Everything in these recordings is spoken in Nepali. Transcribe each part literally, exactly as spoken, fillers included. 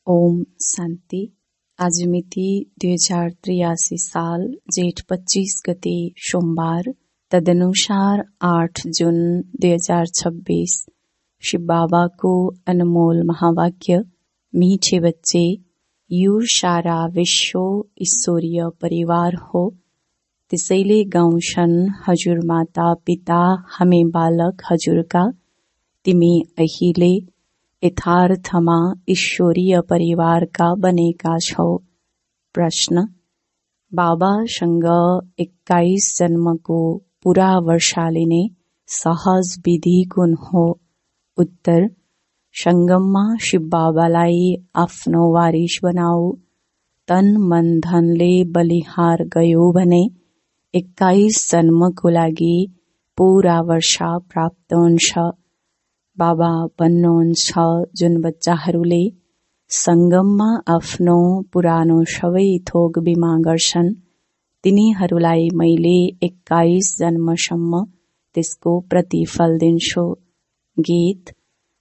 ओम शान्ति। आज मिति दुई हजार त्रियासी साल जेठ पच्चीस गते सोमबार, तदनुसार आठ जून दुई हजार छब्बीस। शिव बाबा को अनमोल महावाक्य, मीठे बच्चे, यो सारा विश्व ईश्वरीय परिवार हो, त्यसैले गाउँछन् हजुर माता पिता हामी बालक हजुरका, तिमी अहिले यथार्थमा ईश्वरीय परिवारका बनेका छौ। प्रश्न, बाबासँग एक्काइस जन्मको पूरा वर्षा लिने सहज विधि कुन हो? उत्तर, संगममा शिव बाबालाई आफ्नो वारिस बनाऊ। तन मन धनले बलिहार गयो भने एक्काइस जन्मको लागि पूरा वर्षा प्राप्त हुन्छ। बाबा भन्नुहुन्छ, जुन बच्चाहरूले संगममा आफ्नो पुरानो सबै थोक बिमा गर्छन्, तिनीहरूलाई मैले एक्काइस जन्मसम्म त्यसको प्रतिफल दिन्छु। गीत,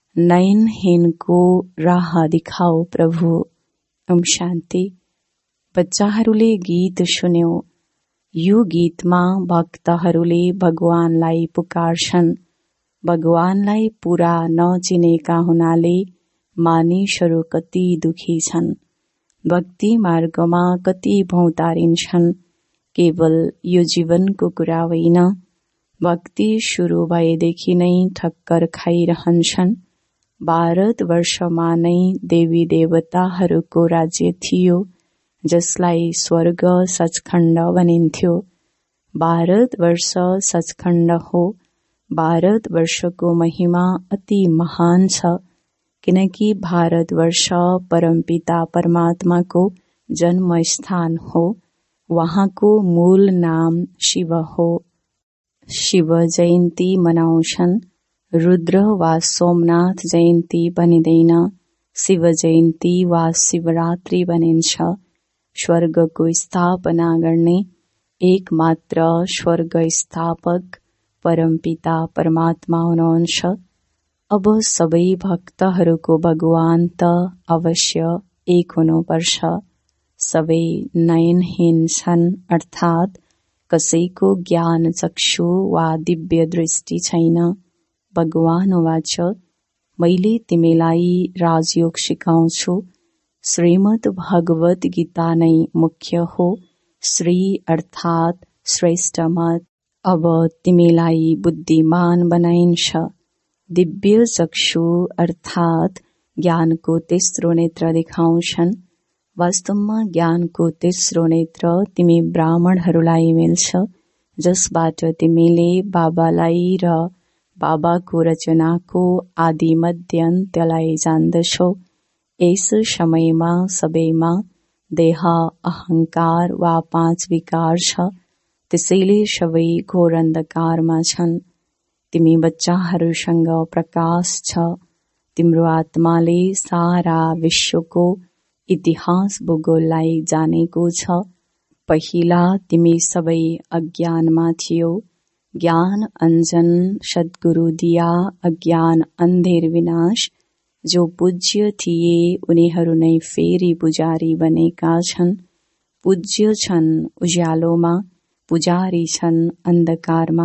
नयनहीनको राह दिखाओ प्रभु। ओम शान्ति। बच्चाहरूले गीत सुन्यो। यो गीतमा भक्तहरूले भगवानलाई पुकार्छन्। भगवानलाई पूरा नचिनेका हुनाले मानिसहरू कति दुखी छन्। भक्ति मार्गमा कति भौतारिन्छन्। केवल यो जीवनको कुरा होइन, भक्ति सुरु भएदेखि नै ठक्कर खाइरहन्छन्। भारतवर्षमा नै देवी देवताहरूको राज्य थियो, जसलाई स्वर्ग सचखण्ड भनिन्थ्यो। भारतवर्ष सचखण्ड हो। भारतवर्षको महिमा अति महान छ, किनकि भारतवर्ष परमपिता परमात्माको जन्मस्थान हो। वहाँको मूल नाम शिव हो। शिव जयन्ती मनाउँछन्। रुद्र वा सोमनाथ जयन्ती भनिँदैन। शिव जयन्ती वा शिवरात्रि भनिन्छ। स्वर्गको स्थापना गर्ने एक मात्र स्वर्ग स्थापक परमपिता परमात्मा हुनुहुन्छ। अब सबै भक्तहरूको भगवान त अवश्य एक हुनुपर्छ। सबै नयनहीन छन्, अर्थात् कसैको ज्ञान चक्षु वा दिव्य दृष्टि छैन। भगवान वाच, मैले तिमीलाई राजयोग सिकाउँछु। श्रीमद् भगवत गीता नै मुख्य हो। श्री अर्थात् श्रेष्ठ मत। अब तिमीलाई बुद्धिमान बनाइन्छ। दिव्य चक्षु अर्थात् ज्ञानको तेस्रो नेत्र देखाउँछन्। वास्तवमा ज्ञानको तेस्रो नेत्र तिमी ब्राह्मणहरूलाई मिल्छ, जसबाट तिमीले बाबालाई र बाबाको रचनाको आदि मध्य अन्त्यलाई जान्दछौ। यस समयमा सबैमा देह, अहंकार वा पाँच विकार छ, त्यसैले सबै घोर अन्धकारमा छन्। तिमी बच्चाहरूसँग प्रकाश छ। तिम्रो आत्माले सारा विश्वको इतिहास भूगोललाई जानेको छ। पहिला तिमी सबै अज्ञानमा थियौ। ज्ञान अंजन सद्गुरु दिया अज्ञान अन्धेर विनाश। जो पूज्य थिए उनीहरू नै फेरि पुजारी बनेका छन्। पूज्य छन् उज्यालोमा, पुजारी छन् अन्धकारमा।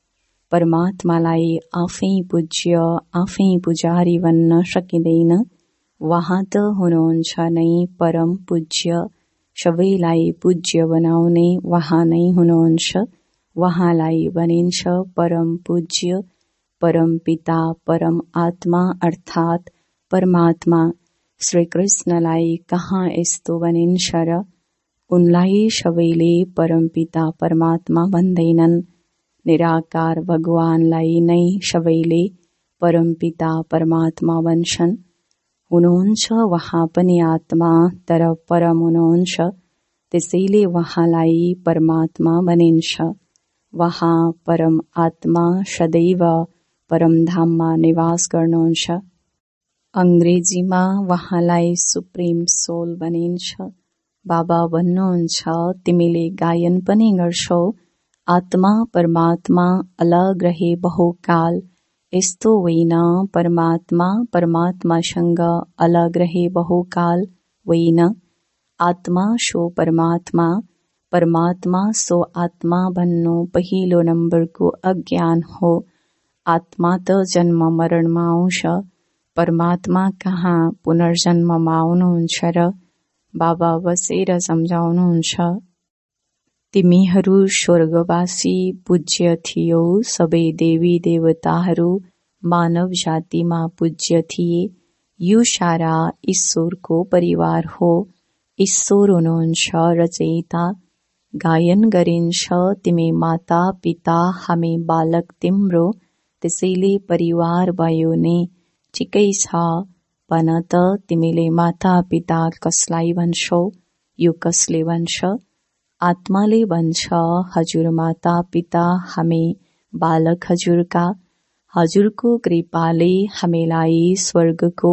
परमात्मालाई आफै पूज्य, आफै पुजारी बन्न सकिँदैन। वहाँ त हुनुहुन्छ नै परम पूज्य। सबैलाई पूज्य बनाउने वहाँ नै हुनुहुन्छ। वहाँलाई भनिन्छ परम पूज्य। परम पिता परम आत्मा अर्थात् परमात्मा। श्री कृष्णलाई कहाँ यस्तो भनिन्छ र? उनलाई सबैले परमपिता परमात्मा भन्दैनन्। निराकार भगवानलाई नै सबैले परमपिता परमात्मा भन्छन्। हुनुहुन्छ वहाँ पनि आत्मा, तर परम हुनुहुन्छ, त्यसैले वहाँलाई परमात्मा भनिन्छ। वहाँ परम आत्मा सदैव परमधाममा निवास गर्नुहुन्छ। अंग्रेजीमा वहाँलाई सुप्रिम सोल भनिन्छ। बाबा भन्नुहुन्छ, तिमीले गायन पनि गर्छौ। आत्मा परमात्मा अलग रहे बहुकाल, यस्तो होइन परमात्मा परमात्मासँग अलग रहे बहुकाल होइन। आत्मा सो परमात्मा परमात्मा सो आत्मा भन्नु पहिलो नम्बरको अज्ञान हो। आत्मा त जन्म मरणमा आउँछ, परमात्मा कहाँ पुनर्जन्ममा आउनुहुन्छ र? बाबा बसेर सम्झाउनुहुन्छ, तिमीहरू स्वर्गवासी पूज्य थियौ। सबै देवी देवताहरू मानव जातिमा पूज्य थिए। यो सारा ईश्वरको परिवार हो। ईश्वर हुनुहुन्छ रचयिता। गायन गरिन्छ, तिमी माता पिता हामी बालक तिम्रो, त्यसैले परिवार भयो नि। ठिकै छ, भन त तिमीले माता पिता कसलाई भन्छौ? यो कसले भन्छ? आत्माले भन्छ, हजुर माता पिता हामी बालक हजुरका। हजुरको कृपाले हामीलाई स्वर्गको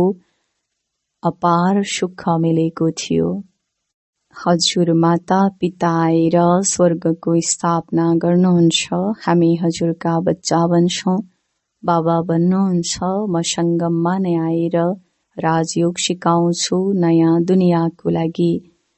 अपार सुख मिलेको थियो। हजुर माता पिता आएर स्वर्गको स्थापना गर्नुहुन्छ। हामी हजुरका बच्चा बन्छौं। बाबा भन्नुहुन्छ, म सङ्गममा नै आएर राजयोग सिकाउँछु नयाँ दुनियाँको लागि।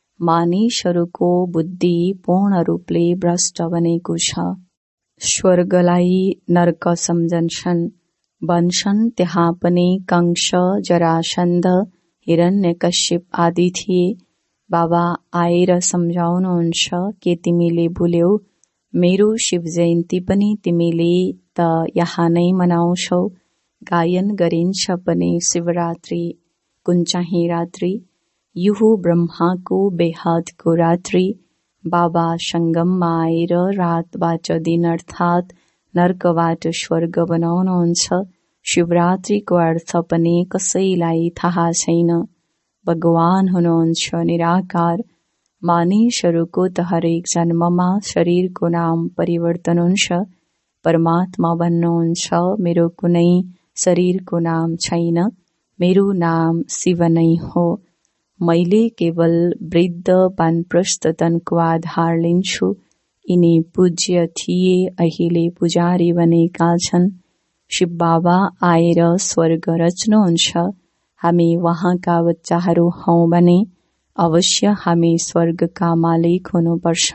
मानिसहरूको बुद्धि पूर्ण रूपले भ्रष्ट बनेको छ। स्वर्गलाई नर्क सम्झन्छन्। भन्छन् त्यहाँ पनि कंस, जरासन्ध, हिरण्यकश्यप आदि थिए। बाबा आएर सम्झाउनुहुन्छ, के तिमीले भुल्यौ? मेरो शिव जयन्ती पनि तिमीले त यहाँ नै मनाउँछौ। गायन गरिन्छ पनि शिवरात्रि। कुन चाहिँ रात्रि? यो ब्रह्माको बेहदको रात्रि। बाबा सङ्गममा आएर रातबाट दिन अर्थात् नर्कबाट स्वर्ग बनाउनुहुन्छ। शिवरात्रिको अर्थ पनि कसैलाई थाहा छैन। भगवान हुनुहुन्छ निराकार। मानिसहरूको त हरेक जन्ममा शरीरको नाम परिवर्तन हुन्छ। परमात्मा भन्नुहुन्छ, मेरो कुनै शरीरको नाम छैन, मेरो नाम शिव नै हो। मैले केवल वृद्ध वानप्रस्थ तनको आधार लिन्छु। यिनी पूज्य थिए, अहिले पुजारी बनेका छन्। शिव बाबा आएर स्वर्ग रच्नुहुन्छ। हामी वहाँका बच्चाहरू हौं भने अवश्य हामी स्वर्गका मालिक हुनुपर्छ।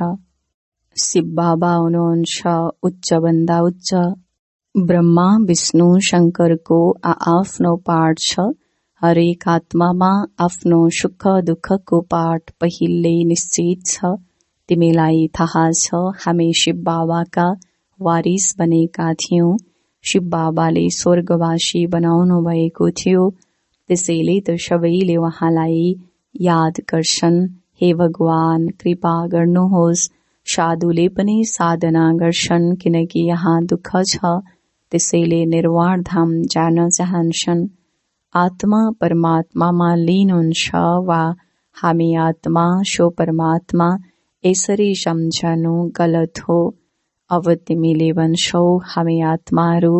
शिव बाबा हुनुहुन्छ उच्च भन्दा उच्च। ब्रह्मा विष्णु शङ्करको आआफ्नो पाठ छ। हरेक आत्मामा आफ्नो सुख दुःखको पाठ पहिल्यै निश्चित छ। तिमीलाई थाहा छ, हामी शिव बाबाका वारिस बनेका थियौं। शिव बाबाले स्वर्गवासी बनाउनु भएको थियो। त्यसैले त सबैले उहाँलाई याद गर्छन्। हे भगवान, कृपा गर्नुहोस्। साधुले पनि साधना गर्छन्, किनकि यहाँ दुःख छ, त्यसैले निर्वाण धाम जान चाहन्छन्। आत्मा परमात्मामा लीन हुन्छ वा हामी आत्मा सो परमात्मा, यसरी सम्झनु गलत हो। अब तिमीले भन्छौ, हामी आत्माहरू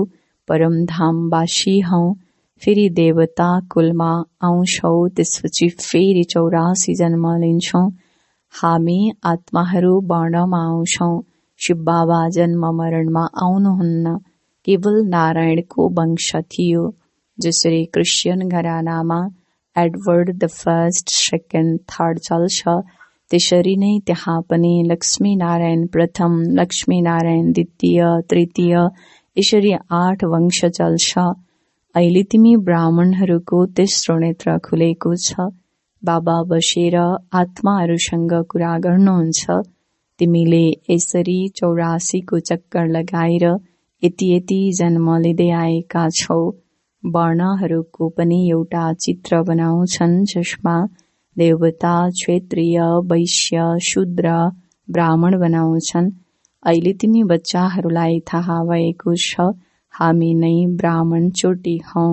परमधामवासी हौं, फेरि देवता कुलमा आउँछौ, त्यसपछि फेरि चौरासी जन्म लिन्छौं। हामी आत्माहरू वर्णमा आउँछौं। शिव बाबा जन्म मरणमा आउनुहुन्न। केवल नारायणको वंश थियो। जसरी क्रिस्चियन घरानामा Edward the first, second, third चल्छ, त्यसरी नै त्यहाँ पनि लक्ष्मी नारायण प्रथम, लक्ष्मी नारायण द्वितीय, तृतीय, यसरी आठ वंश चल्छ। अहिले तिमी ब्राह्मणहरूको तेस्रो नेत्र खुलेको छ। बाबा बसेर आत्माहरूसँग कुरा गर्नुहुन्छ। तिमीले यसरी चौरासीको चक्कर लगाएर यति यति जन्म लिँदै आएका छौ। वर्णहरूको पनि एउटा चित्र बनाउँछन्, जसमा देवता, क्षत्रिय, वैश्य, शूद्र, ब्राह्मण बनाउँछन्। अहिले तिमी बच्चाहरूलाई थाहा भएको छ, हामी नै ब्राह्मण चोटी हौं।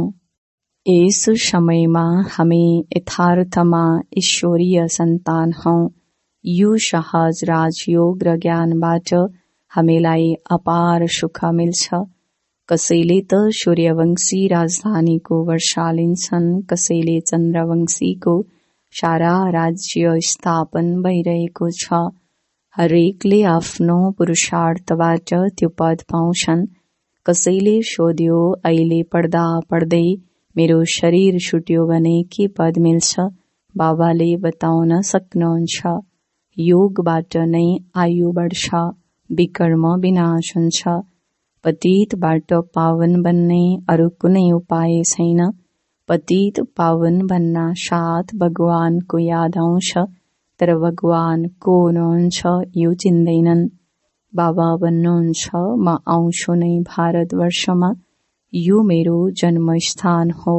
यस समयमा हामी यथार्थमा ईश्वरीय सन्तान हौं। यो सहज राजयोग र ज्ञानबाट हामीलाई अपार सुख मिल्छ। कसैले त सूर्यवंशी राजधानीको वर्षा लिन्छन्, कसैले चन्द्रवंशीको। सारा राज्य स्थापन भइरहेको छ। हरेकले आफ्नो पुरुषार्थबाट त्यो पद पाउँछन्। कसैले सोध्यो अहिले पढ्दा पढ्दै मेरो शरीर छुट्यो भने के पद मिल्छ? बाबाले बताउन सक्नुहुन्छ। योगबाट नै आयु बढ्छ, विकर्म विनाश हुन्छ। पतितबाट पावन बन्ने अरू कुनै उपाय छैन। पतित पावन बन्न साथ भगवानको याद आउँछ, तर भगवान को हुनुहुन्छ यो चिन्दैनन्। बाबा भन्नुहुन्छ, म आउँछु नै भारतवर्षमा, यो मेरो जन्मस्थान हो।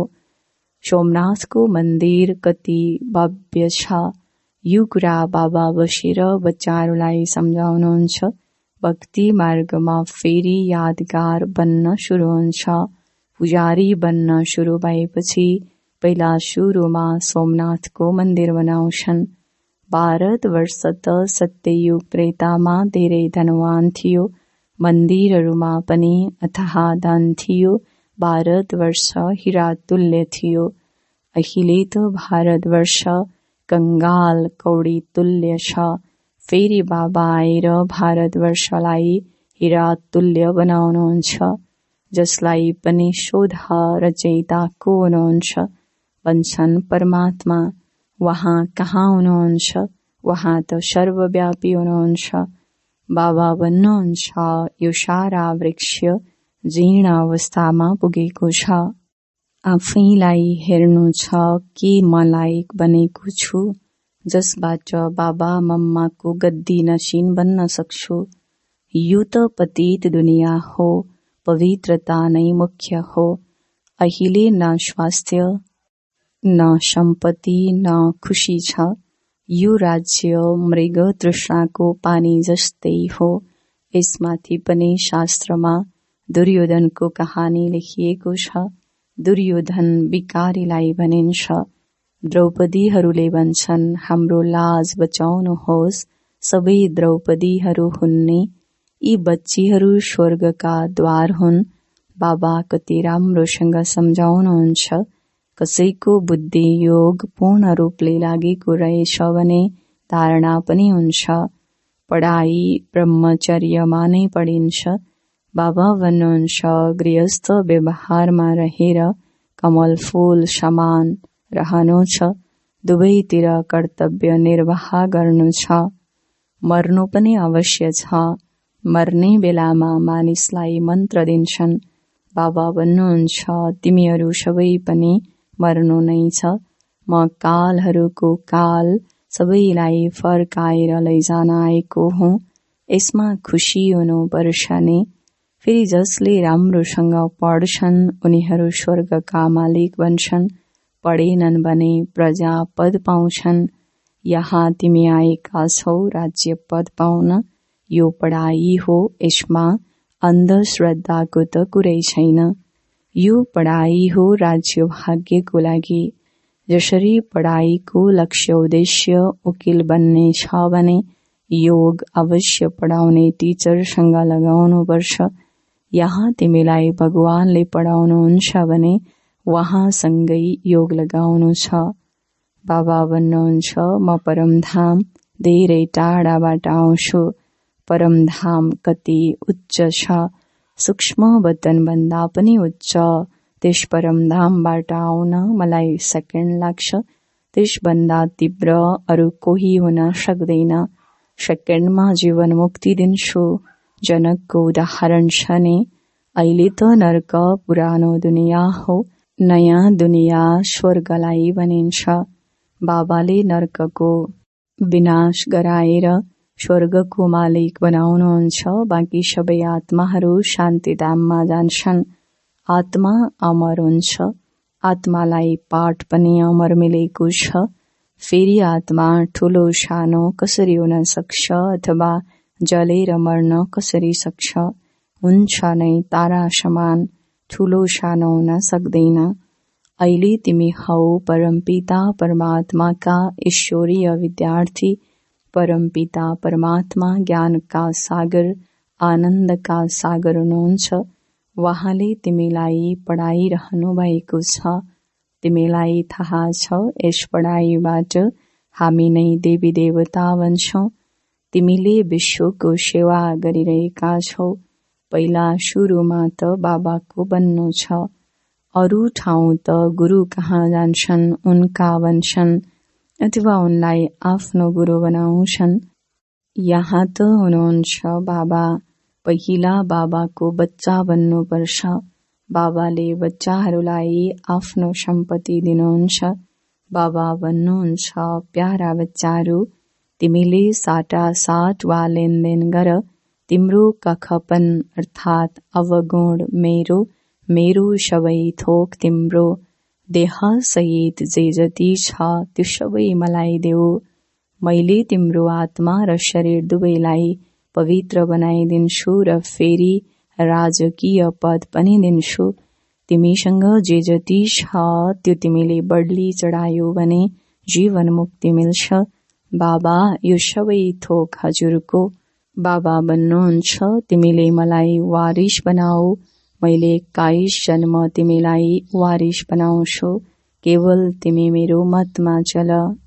सोमनाथको मन्दिर कति भव्य छ, यो कुरा बाबा बसेर बच्चाहरूलाई सम्झाउनुहुन्छ। भक्ति मार्गमा फेरि यादगार बन्न सुरु हुन्छ। पुजारी बन्न सुरु भएपछि पहिला सुरुमा सोमनाथको मन्दिर बनाउँछन्। भारतवर्ष त सत्ययुग त्रेतामा धेरै धनवान थियो, मन्दिरहरूमा पनि अथाह धन थियो। भारतवर्ष हिरा तुल्य थियो। अहिले त भारतवर्ष कंगाल कौडी तुल्य छ। फेरि बाबा आएर भारतवर्षलाई हिरा तुल्य बनाउनुहुन्छ। जसलाई पनि शोध रचयिता को हुनुहुन्छ? भन्छन् परमात्मा। वहाँ कहाँ हुनुहुन्छ? वहाँ त सर्वव्यापी हुनुहुन्छ। बाबा भन्नुहुन्छ, यो सारा वृक्ष जीर्ण अवस्थामा पुगेको छ। आफैलाई हेर्नु छ कि म लायक बनेको छु जसबाट बाबा मम्माको गद्दी नसिन बन्न सक्छु। यो त पतित दुनिया हो, पवित्रता नै मुख्य हो। अहिले न स्वास्थ्य न सम्पत्ति न खुशी छ। यो राज्य मृग तृष्णाको पानी जस्तै हो। यसमाथि पनि शास्त्रमा दुर्योधनको कहानी लेखिएको छ। दुर्योधन विकारीलाई भनिन्छ। द्रौपदीहरूले भन्छन्, हाम्रो लाज बचाउनुहोस्, सबै द्रौपदीहरू हुन्ने, यी बच्चीहरू स्वर्गका द्वार हुन्। बाबा कति राम्रोसँग सम्झाउनुहुन्छ। कसैको बुद्धि योग पूर्ण रूपले लागेको रहेछ भने धारणा पनि हुन्छ। पढाइ ब्रह्मचर्यमा नै पढिन्छ। बाबा भन्नुहुन्छ, गृहस्थ व्यवहारमा रहेर कमल फूल समान रहनु छ। दुवैतिर कर्तव्य निर्वाह गर्नु छ। मर्नु पनि अवश्य छ। मर्ने बेलामा मानिसलाई मन्त्र दिन्छन्। बाबा भन्नुहुन्छ, तिमीहरू सबै पनि मर्नु नै छ। म कालहरूको काल सबैलाई फर्काएर लैजान आएको हुँ। यसमा खुसी हुनुपर्छ नि। फेरि जसले राम्रोसँग पढ्छन् उनीहरू स्वर्गका मालिक बन्छन्। पढेनन् भने प्रजा पद पाउँछन्। यहाँ तिमी आएका छौ राज्य पद पाउन। यो पढाइ हो, यसमा अन्धश्रद्धाको त कुरै छैन। यो पढाइ हो राज्य भाग्यको लागि। जसरी पढाइको लक्ष्य उद्देश्य वकिल बन्ने छ भने योग अवश्य पढाउने टिचरसँग लगाउनु पर्छ। यहाँ तिमीलाई भगवानले पढाउनुहुन्छ भने वहाँसँगै योग लगाउनु छ। बाबा भन्नुहुन्छ, म परमधाम धेरै टाढाबाट आउँछु। परमधाम कति उच्च छ, सूक्ष्म वतन भन्दा पनि उच्च। त्यस परमधामबाट आउन मलाई सेकेन्ड लाग्छ। त्यसभन्दा तीव्र अरू कोही हुन सक्दैन। सेकेन्डमा जीवन मुक्ति दिन्छु। जनकको उदाहरण छ नि। अहिले त नर्क पुरानो दुनिया हो, नयाँ दुनिया स्वर्गलाई भनिन्छ। बाबाले नर्कको विनाश गराएर स्वर्गको मालिक बनाउनुहुन्छ। बाँकी सबै आत्माहरू शान्तिधाममा जान्छन्। आत्मा अमर हुन्छ। आत्मालाई पाठ पनि अमर मिलेको छ। फेरि आत्मा ठुलो सानो कसरी हुन सक्छ अथवा जलेर मर्न कसरी सक्छ? हुन्छ नै तारा समान, ठुलो सानो हुन सक्दैन। अहिले तिमी हौ परमपिता परमात्माका ईश्वरीय विद्यार्थी। परमपिता परमात्मा ज्ञानका सागर, आनन्दका सागर हुनुहुन्छ। वहाँले तिमीलाई पढाइरहनु भएको छ। तिमीलाई थाहा छ यस पढाइबाट हामी नै देवी देवता बन्छौं। तिमीले विश्वको सेवा गरिरहेका छौ। पहिला सुरुमा त बाबाको बन्नु छ। अरू ठाउँ त गुरु कहाँ जान्छन्, उनका बन्छन् अथवा उनलाई आफ्नो गुरु बनाउँछन्। यहाँ त हुनुहुन्छ बाबा। पहिला बाबाको बच्चा बन्नुपर्छ। बाबाले बच्चाहरूलाई आफ्नो सम्पत्ति दिनुहुन्छ। बाबा भन्नुहुन्छ, प्यारा बच्चाहरू, तिमीले साटासाट वा लेनदेन गर। तिम्रो कखपन अर्थात् अवगुण मेरो, मेरो सबै थोक तिम्रो। देह सहित जे जति छ त्यो सबै मलाई देऊ। मैले तिम्रो आत्मा र शरीर दुवैलाई पवित्र बनाइदिन्छु र फेरि राजकीय पद पनि दिन्छु। तिमीसँग जे जति छ त्यो तिमीले बढली चढायो भने जीवन मुक्ति मिल्छ। बाबा, यो सबै थोक हजुरको। बाबा भन्नुहुन्छ, तिमीले मलाई वारिस बनाऊ। मैले एक्काइस जन्म तिमीलाई वारिस बनाउँछु। केवल तिमी मेरो मतमा चल।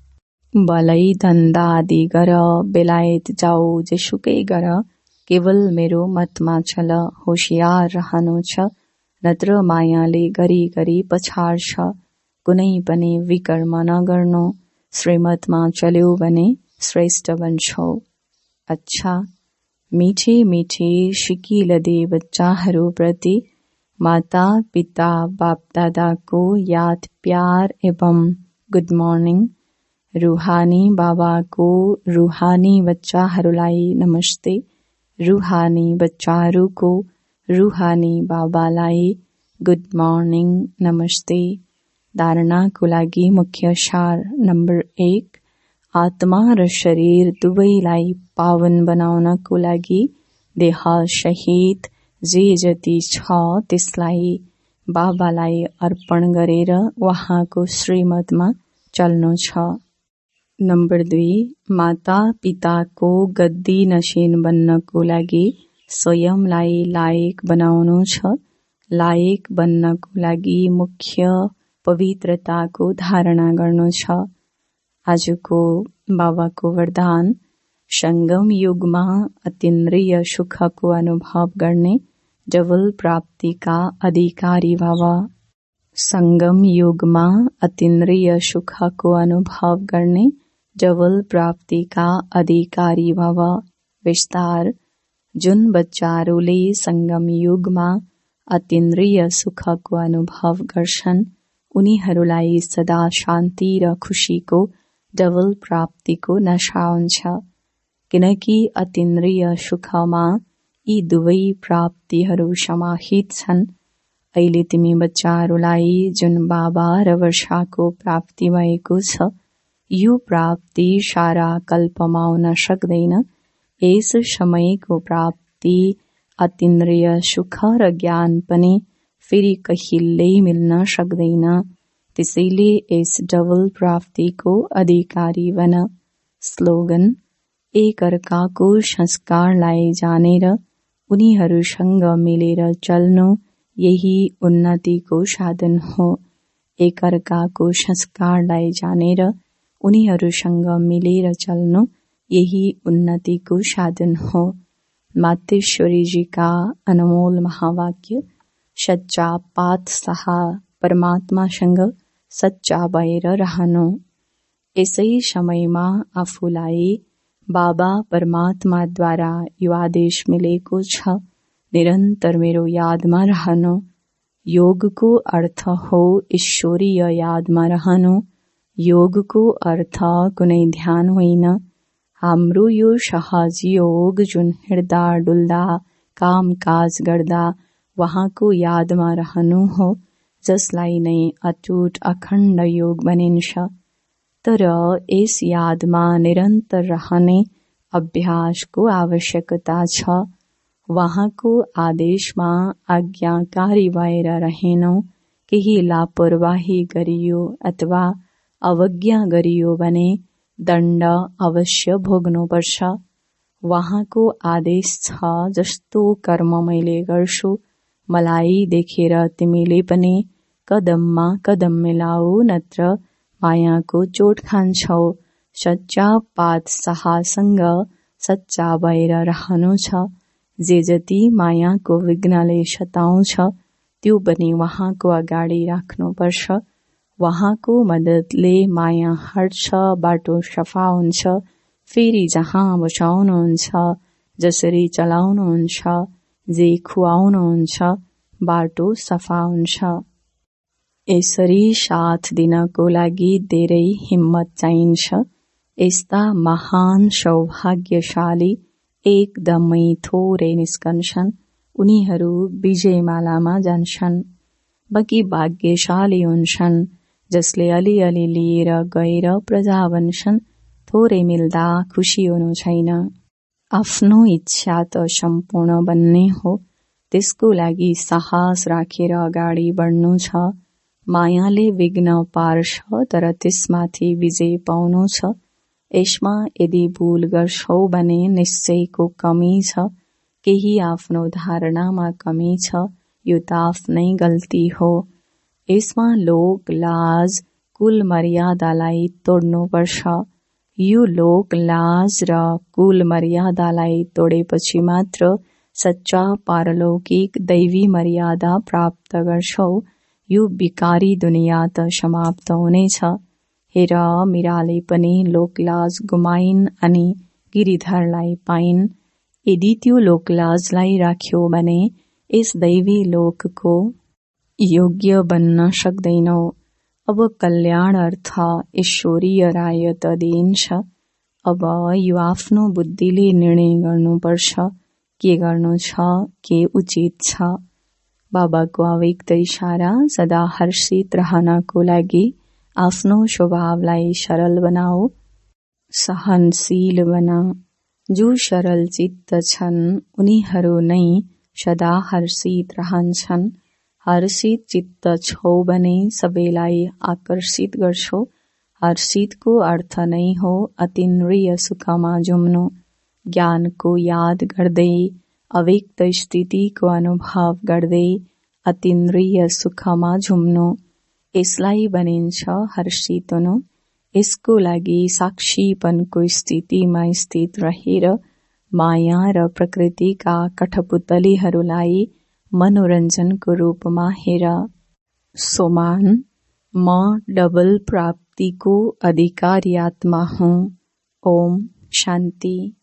भलै धन्दा आदि गर, बेलायत जाऊ, जेसुकै गर, केवल मेरो मतमा चल। होशियार रहनु छ, नत्र मायाले गरी गरी पछाड्छ। कुनै पनि विकर्म नगर्नु। श्रीमतमा चल्यो भने श्रेष्ठ बन्छौ। अच्छा, मीठे मीठे सिकिलदे बच्चाहरू प्रति माता पिता बाप दादाको याद प्यार एवं गुड मर्निङ। रूहानी बाबाको रूहानी बच्चाहरूलाई नमस्ते। रूहानी बच्चाहरूको रूहानी बाबालाई गुड मर्निङ नमस्ते। धारणाको लागि मुख्य सार नम्बर एक, आत्मा र शरीर दुवैलाई पावन बनाउनको लागि देह सहित जे जति छ त्यसलाई बाबालाई अर्पण गरेर उहाँको श्रीमतमा चल्नु छ। नम्बर दुई, माता पिताको गद्दी नसिन बन्नको लागि स्वयंलाई लायक बनाउनु छ। लायक बन्नको लागि मुख्य पवित्रताको धारणा गर्नु छ। आजको बाबाको वरदान, संगम युगमा अतीन्द्रिय सुखको अनुभव गर्ने डबल प्राप्तिका अधिकारी भव। संगम युगमा अतीन्द्रिय सुखको अनुभव गर्ने डबल प्राप्तिका अधिकारी भव। विस्तार, जुन बच्चाहरूले संगम युगमा अतीन्द्रिय सुखको अनुभव गर्छन् उनीहरूलाई सदा शान्ति र खुशीको डबल प्राप्तिको नशा हुन्छ। किनकि अतीन्द्रिय सुखमा यी दुवै प्राप्तिहरू समाहित छन्। अहिले तिमी बच्चाहरूलाई जुन बाबा र वर्षाको प्राप्ति भएको छ, यो प्राप्ति सारा कल्पमा हुन सक्दैन। यस समयको प्राप्ति अतीन्द्रिय सुख र ज्ञान पनि फेरि कहिल्यै मिल्न सक्दैन। त्यसैले यस डबल प्राप्तिको अधिकारी बन। स्लोगन, एक अर्काको संस्कारलाई जानेर उनीहरूसँग मिलेर चल्नु यही उन्नतिको साधन हो। एक अर्काको संस्कारलाई जानेर उनीहरूसँग मिलेर चल्नु यही उन्नतिको साधन हो। मातेश्वरीजीका अनमोल महावाक्य, सच्चा पातशाह परमात्मासँग सच्चा भएर रहनु। यसै समयमा आफूलाई बाबा परमात्माद्वारा यो आदेश मिलेको छ, निरन्तर मेरो यादमा रहनु। योगको अर्थ हो ईश्वरीय यादमा रहनु। योगको अर्थ कुनै ध्यान होइन। हाम्रो यो सहज योग जुन हिँड्दा डुल्दा काम काज गर्दा वहाँको यादमा रहनु हो, जसलाई नै अटुट अखण्ड योग भनिन्छ। तर यस यादमा निरन्तर रहने अभ्यासको आवश्यकता छ। वहाँको आदेशमा आज्ञाकारी भएर रहेनौं। केही लापरवाही गरियो अथवा अवज्ञा गरियो भने दण्ड अवश्य भोग्नुपर्छ। वहाँको आदेश छ, जस्तो कर्म मैले गर्छु मलाई देखेर तिमीले पनि कदममा कदम मिलाऊ, नत्र मायाको चोट खान्छौ। सच्चा पातशाहसँग सच्चा भएर रहनु छ। जे जति मायाको विघ्नले सताउँछ त्यो पनि उहाँको अगाडि राख्नुपर्छ। उहाँको मद्दतले माया हट्छ, बाटो सफा हुन्छ। फेरि जहाँ बचाउनुहुन्छ, जसरी चलाउनुहुन्छ, जे खुवाउनुहुन्छ, बाटो सफा हुन्छ। यसरी साथ दिनको लागि धेरै हिम्मत चाहिन्छ। यस्ता महान सौभाग्यशाली एकदमै थोरै निस्कन्छन्। उनीहरू विजयमालामा जान्छन्। बाँकी भाग्यशाली हुन्छन् जसले अलिअलि लिएर गएर प्रजा बन्छन्। थोरै मिल्दा खुसी हुनु छैन। आफ्नो इच्छा त सम्पूर्ण बन्ने हो। त्यसको लागि साहस राखेर अगाडि बढ्नु छ। मायाले विघ्न पार्छ, तर त्यसमाथि विजय पाउनु छ। यसमा यदि भूल गर्छौ भने निश्चयको कमी छ। केही आफ्नो धारणामा कमी छ। यो त आफ्नै गल्ती हो। यसमा लोक लाज, कुल मर्यादालाई तोड्नुपर्छ। यो लोक लाज र कुल मर्यादालाई तोडेपछि मात्र सच्चा पारलौकिक दैवी मर्यादा प्राप्त गर्छौ। यो विकारी दुनिया त समाप्त हुनेछ। हेर, मीराले पनि लोकलाज गुमाइन् अनि गिरिधरलाई पाइन्। यदि त्यो लोकलाजलाई राख्यो भने यस दैवी लोकको योग्य बन्न सक्दैनौ। अब कल्याण अर्थ ईश्वरीय रायत दिइन्छ। अब यो आफ्नो बुद्धिले निर्णय गर्नुपर्छ के गर्नु छ, के उचित छ। बाबाको अव्यक्त इशारा सदा हर्षित रहनको लागि आफ्नो स्वभावलाई सरल बनाऊ, सहनशील बना। जो सरल चित्त छन् उनीहरू नै सदा हर्षित रहन्छन्। हर्षित चित्त छौ भने सबैलाई आकर्षित गर्छौ। हर्षितको अर्थ नै हो अतीन्द्रिय सुखमा जुम्नु। ज्ञानको याद गर्दै, अव्यक्त स्थितिको अनुभव गर्दै अतीन्द्रिय सुखमा झुम्नु। यसलाई भनिन्छ हर्षित हुनु। यसको लागि साक्षीपनको स्थितिमा स्थित रहेर माया र प्रकृतिका कठपुतलीहरूलाई मनोरञ्जनको रूपमा हेर। सोमान, म डबल प्राप्तिको अधिकारी आत्मा हुँ। ओम शान्ति।